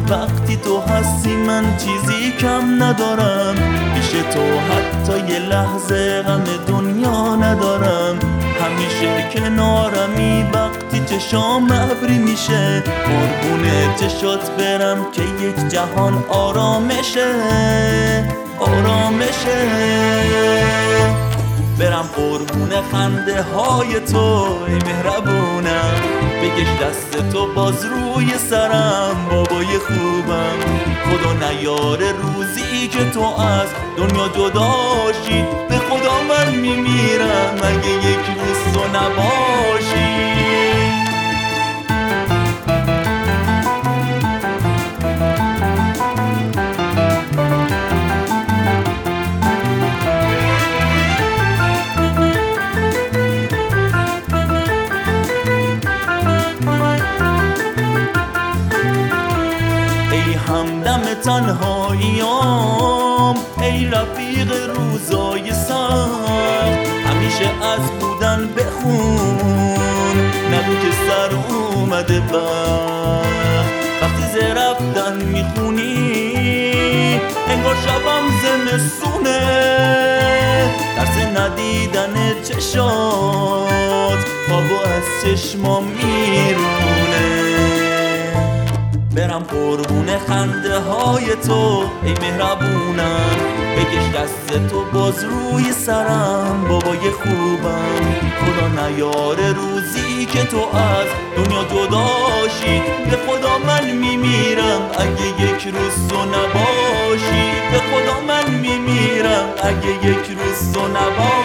وقتی تو هستی من چیزی کم ندارم، پیش تو حتی یه لحظه غم دنیا ندارم. همیشه کنارمی وقتی چشام ابری میشه، قربون چشات برم که یک جهان آرامشه، آرامشه. برم قربون خنده های تو ای مهربونم، بکش دست تو باز روی سرم بابای خوبم. خدا نیاره روزی که تو از دنیا جداشی، به خدا من میمیرم اگه یک روز تو نباشی. همدم تنهاییام ای رفیق روزای سخت، همیشه از بودن بخون نگو که سر اومده وقت. وقتی ز رفتن میخونی انگار شبم زمستونه، ترس ندیدن چشات خوابو از چشمام میرونه. برم قربون خنده های تو ای مهربونم، بکش دست تو باز روی سرم بابای خوبم. خدا نیاره روزی که تو از دنیا جداشی، به خدا من میمیرم اگه یک روز تو نباشی، به خدا من میمیرم اگه یک روز تو نباشی.